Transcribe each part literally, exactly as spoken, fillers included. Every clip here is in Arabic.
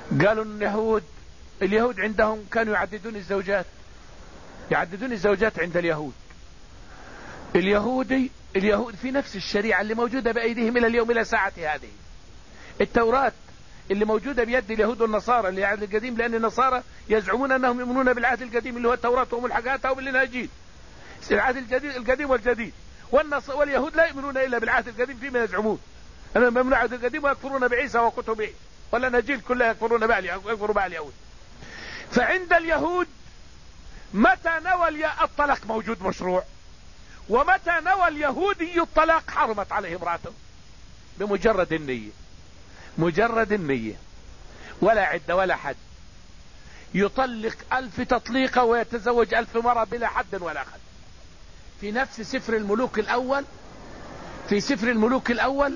قالوا اليهود اليهود عندهم كانوا يعددون الزوجات، يعددون الزوجات عند اليهود. اليهودي اليهود في نفس الشريعة اللي موجودة بأيديهم إلى اليوم إلى ساعة هذه. التوراة اللي موجودة بيد اليهود والنصارى اللي العهد القديم، لأن النصارى يزعمون أنهم يؤمنون بالعهد القديم اللي هو التوراة وملحقاتها وبالإناجيل، العهد الجديد القديم والجديد. واليهود لا يؤمنون إلا بالعهد القديم فيما يزعمون أنهم يؤمنون بالعهد القديم ويكفرون بعيسى وكتبه، والأناجيل كلها يكفرون بها يكفروا بها اليهود. فعند اليهود متى نوى الطلاق موجود مشروع، ومتى نوى اليهودي الطلاق حرمت عليه امراته بمجرد النية، مجرد النية، ولا عدة ولا حد. يطلق ألف تطليقة ويتزوج ألف مرة بلا حد ولا حد. في نفس سفر الملوك الأول، في سفر الملوك الأول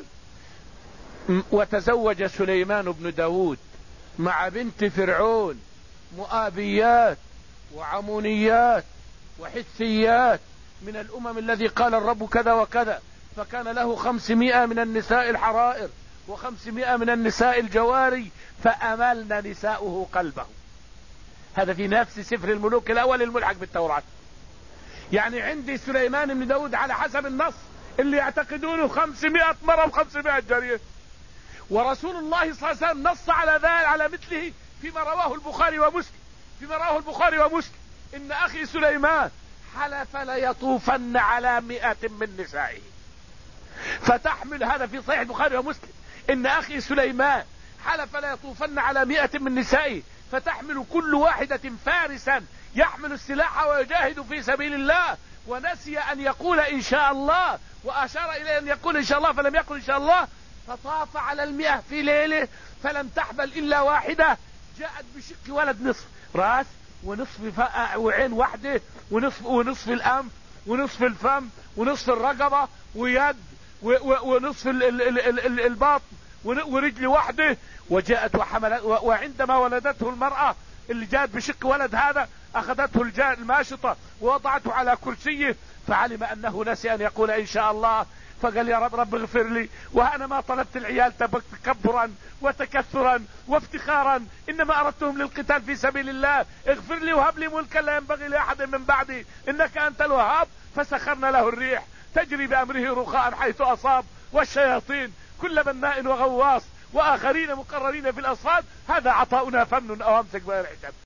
وتزوج سليمان بن داود مع بنت فرعون مؤابيات وعمونيات وحثيات من الأمم الذي قال الرب كذا وكذا، فكان له خمسمائة من النساء الحرائر وخمسمائة من النساء الجواري فأملن نساؤه قلبه. هذا في نفس سفر الملوك الأول الملحق بالتوراة. يعني عندي سليمان بن داود على حسب النص اللي يعتقدونه خمسمائة مرة وخمسمائة جارية، ورسول الله صلى الله عليه وسلم نص على ذلك على مثله فيما رواه البخاري ومسلم، فيما رواه البخاري ومسلم إن أخي سليمان حلف ليطوفن على مئة من نسائه. فتحمل هذا في صحيح البخاري ومسلم إن أخي سليمان حلف ليطوفن على مئة من نسائه، فتحمل كل واحدة فارسا يحمل السلاح ويجاهد في سبيل الله، ونسي أن يقول إن شاء الله، وأشار إليه أن يقول إن شاء الله فلم يقل إن شاء الله، فطاف على المئة في ليلة فلم تحمل إلا واحدة، جاءت بشق ولد نصف رأس ونصف وعين واحدة ونصف, ونصف الأنف ونصف الفم ونصف الرقبة ويد ونصف البطن ورجل واحدة، وجاءت وحملت. وعندما ولدته المرأة اللي جاءت بشق ولد هذا أخذته الجاء الماشطة ووضعته على كرسيه، فعلم أنه نسي أن يقول إن شاء الله، فقال يا رب رب اغفر لي، وأنا ما طلبت العيال تكبرا وتكثرا وافتخارا، إنما أردتهم للقتال في سبيل الله، اغفر لي وهب لي ملكا لا ينبغي لأحد من بعدي إنك أنت الوهاب. فسخرنا له الريح تجري بأمره رخاء حيث أصاب، والشياطين كل بناء وغواص وآخرين مقررين في الأصفاد. هذا عطاؤنا فمن أو أمسك بغير حساب.